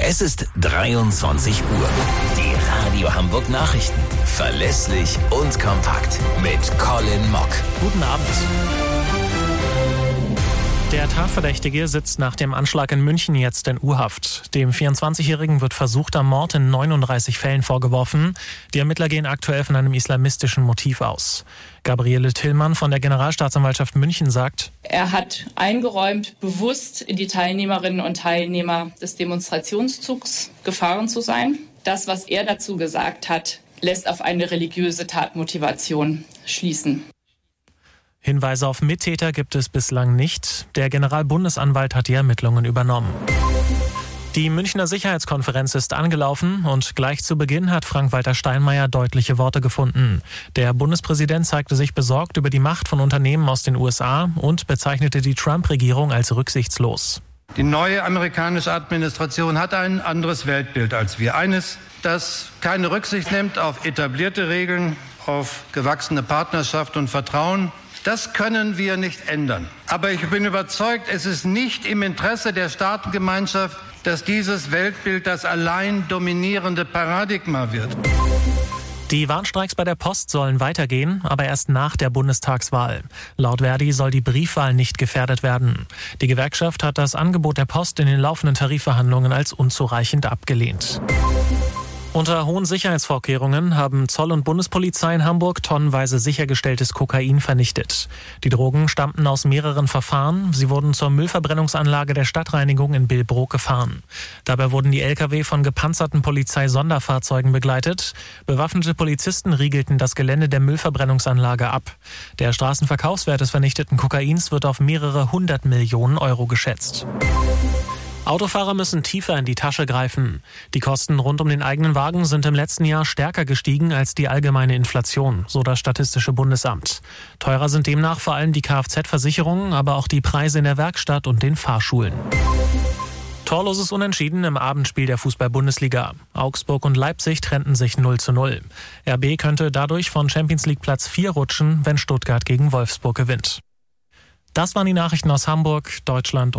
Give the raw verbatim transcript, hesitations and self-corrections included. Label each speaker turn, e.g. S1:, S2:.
S1: Es ist dreiundzwanzig Uhr. Die Radio Hamburg Nachrichten. Verlässlich und kompakt mit Colin Mock.
S2: Guten Abend. Der Tatverdächtige sitzt nach dem Anschlag in München jetzt in U-Haft. Dem vierundzwanzigjährigen wird versuchter Mord in neununddreißig Fällen vorgeworfen. Die Ermittler gehen aktuell von einem islamistischen Motiv aus. Gabriele Tillmann von der Generalstaatsanwaltschaft München sagt:
S3: Er hat eingeräumt, bewusst in die Teilnehmerinnen und Teilnehmer des Demonstrationszugs gefahren zu sein. Das, was er dazu gesagt hat, lässt auf eine religiöse Tatmotivation schließen.
S2: Hinweise auf Mittäter gibt es bislang nicht. Der Generalbundesanwalt hat die Ermittlungen übernommen. Die Münchner Sicherheitskonferenz ist angelaufen und gleich zu Beginn hat Frank-Walter Steinmeier deutliche Worte gefunden. Der Bundespräsident zeigte sich besorgt über die Macht von Unternehmen aus den U S A und bezeichnete die Trump-Regierung als rücksichtslos.
S4: Die neue amerikanische Administration hat ein anderes Weltbild als wir. Eines, das keine Rücksicht nimmt auf etablierte Regeln, auf gewachsene Partnerschaft und Vertrauen. Das können wir nicht ändern. Aber ich bin überzeugt, es ist nicht im Interesse der Staatengemeinschaft, dass dieses Weltbild das allein dominierende Paradigma wird.
S2: Die Warnstreiks bei der Post sollen weitergehen, aber erst nach der Bundestagswahl. Laut Verdi soll die Briefwahl nicht gefährdet werden. Die Gewerkschaft hat das Angebot der Post in den laufenden Tarifverhandlungen als unzureichend abgelehnt. Unter hohen Sicherheitsvorkehrungen haben Zoll und Bundespolizei in Hamburg tonnenweise sichergestelltes Kokain vernichtet. Die Drogen stammten aus mehreren Verfahren. Sie wurden zur Müllverbrennungsanlage der Stadtreinigung in Billbrook gefahren. Dabei wurden die L K W von gepanzerten Polizeisonderfahrzeugen begleitet. Bewaffnete Polizisten riegelten das Gelände der Müllverbrennungsanlage ab. Der Straßenverkaufswert des vernichteten Kokains wird auf mehrere hundert Millionen Euro geschätzt. Autofahrer müssen tiefer in die Tasche greifen. Die Kosten rund um den eigenen Wagen sind im letzten Jahr stärker gestiegen als die allgemeine Inflation, so das Statistische Bundesamt. Teurer sind demnach vor allem die Kfz-Versicherungen, aber auch die Preise in der Werkstatt und den Fahrschulen. Torloses Unentschieden im Abendspiel der Fußball-Bundesliga. Augsburg und Leipzig trennten sich null zu null. R B könnte dadurch von Champions League Platz vier rutschen, wenn Stuttgart gegen Wolfsburg gewinnt. Das waren die Nachrichten aus Hamburg, Deutschland und